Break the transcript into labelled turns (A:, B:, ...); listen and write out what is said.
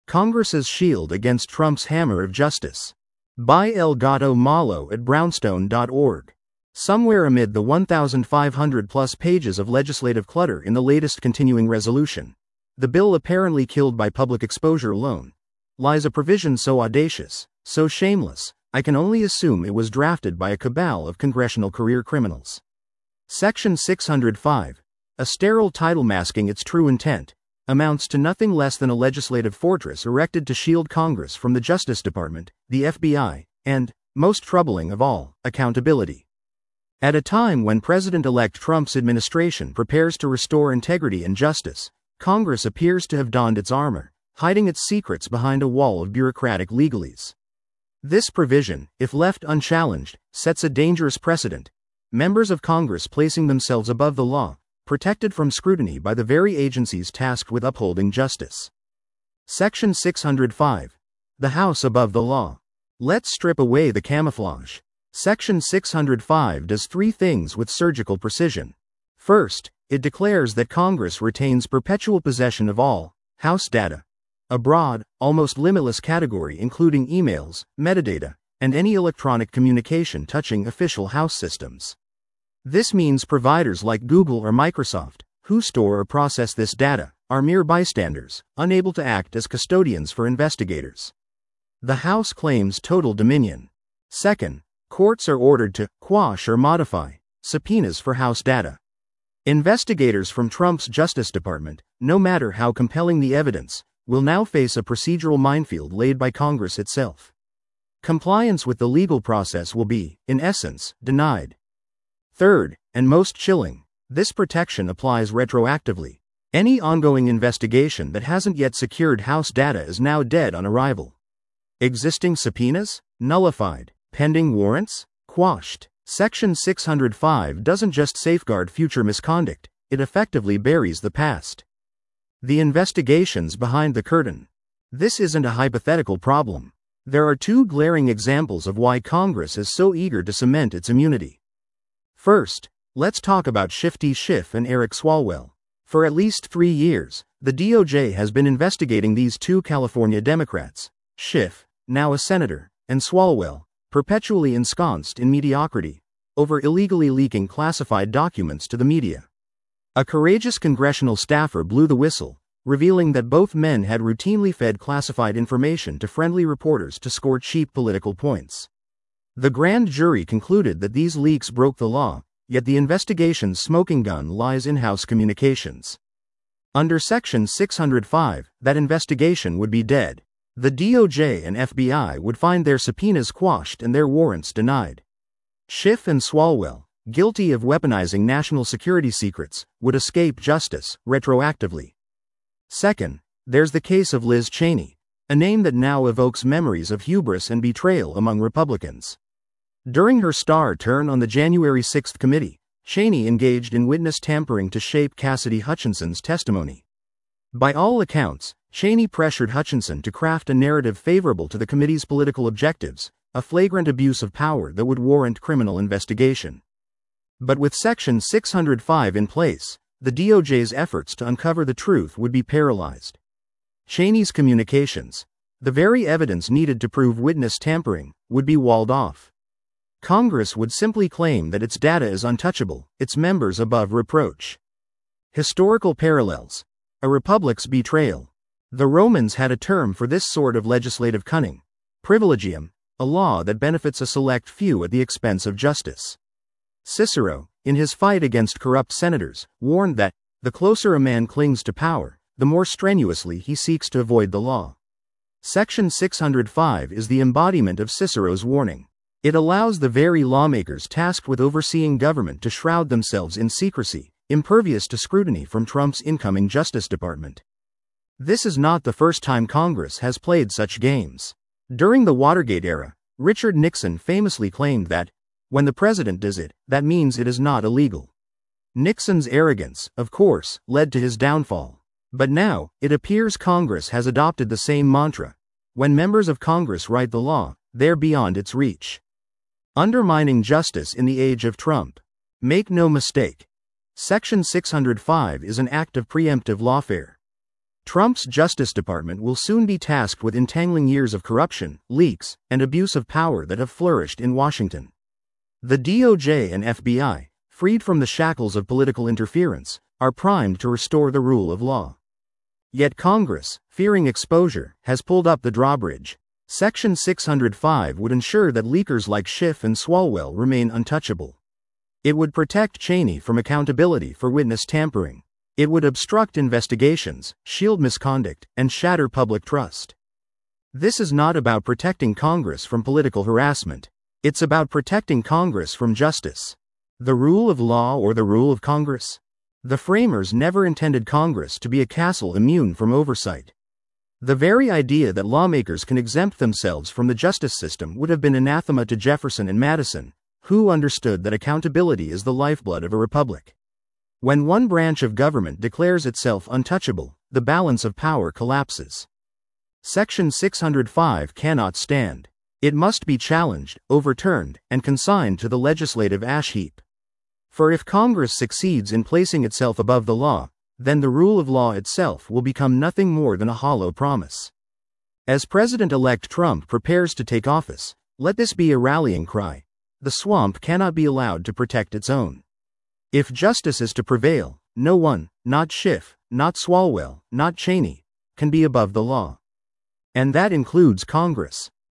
A: Congress's Shield Against Trump's Hammer of Justice. By El Gato Malo at brownstone.org. Somewhere amid the 1,500-plus pages of legislative clutter in the latest continuing resolution, the bill apparently killed by public exposure alone, lies a provision so audacious, so shameless, I can only assume it was drafted by a cabal of congressional career criminals. Section 605, a sterile title masking its true intent, amounts to nothing less than a legislative fortress erected to shield Congress from the Justice Department, the FBI, and, most troubling of all, accountability. At a time when President-elect Trump's administration prepares to restore integrity and justice, Congress appears to have donned its armor, hiding its secrets behind a wall of bureaucratic legalese. This provision, if left unchallenged, sets a dangerous precedent, members of Congress placing themselves above the law, protected from scrutiny by the very agencies tasked with upholding justice. Section 605. The House above the law. Let's strip away the camouflage. Section 605 does three things with surgical precision. First, it declares that Congress retains perpetual possession of all House data, a broad, almost limitless category including emails, metadata, and any electronic communication touching official House systems. This means providers like Google or Microsoft, who store or process this data, are mere bystanders, unable to act as custodians for investigators. The House claims total dominion. Second, courts are ordered to quash or modify subpoenas for House data. Investigators from Trump's Justice Department, no matter how compelling the evidence, will now face a procedural minefield laid by Congress itself. Compliance with the legal process will be, in essence, denied. Third, and most chilling, this protection applies retroactively. Any ongoing investigation that hasn't yet secured House data is now dead on arrival. Existing subpoenas? Nullified. Pending warrants? Quashed. Section 605 doesn't just safeguard future misconduct, it effectively buries the past. The investigations behind the curtain. This isn't a hypothetical problem. There are two glaring examples of why Congress is so eager to cement its immunity. First, let's talk about Shifty Schiff and Eric Swalwell. For at least 3 years, the DOJ has been investigating these two California Democrats, Schiff, now a senator, and Swalwell, perpetually ensconced in mediocrity, over illegally leaking classified documents to the media. A courageous congressional staffer blew the whistle, revealing that both men had routinely fed classified information to friendly reporters to score cheap political points. The grand jury concluded that these leaks broke the law, yet the investigation's smoking gun lies in House communications. Under Section 605, that investigation would be dead. The DOJ and FBI would find their subpoenas quashed and their warrants denied. Schiff and Swalwell, guilty of weaponizing national security secrets, would escape justice, retroactively. Second, there's the case of Liz Cheney, a name that now evokes memories of hubris and betrayal among Republicans. During her star turn on the January 6th committee, Cheney engaged in witness tampering to shape Cassidy Hutchinson's testimony. By all accounts, Cheney pressured Hutchinson to craft a narrative favorable to the committee's political objectives, a flagrant abuse of power that would warrant criminal investigation. But with Section 605 in place, the DOJ's efforts to uncover the truth would be paralyzed. Cheney's communications, the very evidence needed to prove witness tampering, would be walled off. Congress would simply claim that its data is untouchable, its members above reproach. Historical parallels. A republic's betrayal. The Romans had a term for this sort of legislative cunning: privilegium, a law that benefits a select few at the expense of justice. Cicero, in his fight against corrupt senators, warned that, the closer a man clings to power, the more strenuously he seeks to avoid the law. Section 605 is the embodiment of Cicero's warning. It allows the very lawmakers tasked with overseeing government to shroud themselves in secrecy, impervious to scrutiny from Trump's incoming Justice Department. This is not the first time Congress has played such games. During the Watergate era, Richard Nixon famously claimed that, when the president does it, that means it is not illegal. Nixon's arrogance, of course, led to his downfall. But now, it appears Congress has adopted the same mantra. When members of Congress write the law, they're beyond its reach. Undermining justice in the age of Trump. Make no mistake. Section 605 is an act of preemptive lawfare. Trump's Justice Department will soon be tasked with entangling years of corruption, leaks, and abuse of power that have flourished in Washington. The DOJ and FBI, freed from the shackles of political interference, are primed to restore the rule of law. Yet Congress, fearing exposure, has pulled up the drawbridge. Section 605 would ensure that leakers like Schiff and Swalwell remain untouchable. It would protect Cheney from accountability for witness tampering. It would obstruct investigations, shield misconduct, and shatter public trust. This is not about protecting Congress from political harassment. It's about protecting Congress from justice. The rule of law or the rule of Congress? The framers never intended Congress to be a castle immune from oversight. The very idea that lawmakers can exempt themselves from the justice system would have been anathema to Jefferson and Madison, who understood that accountability is the lifeblood of a republic. When one branch of government declares itself untouchable, the balance of power collapses. Section 605 cannot stand. It must be challenged, overturned, and consigned to the legislative ash heap. For if Congress succeeds in placing itself above the law, then the rule of law itself will become nothing more than a hollow promise. As President-elect Trump prepares to take office, let this be a rallying cry. The swamp cannot be allowed to protect its own. If justice is to prevail, no one, not Schiff, not Swalwell, not Cheney, can be above the law. And that includes Congress.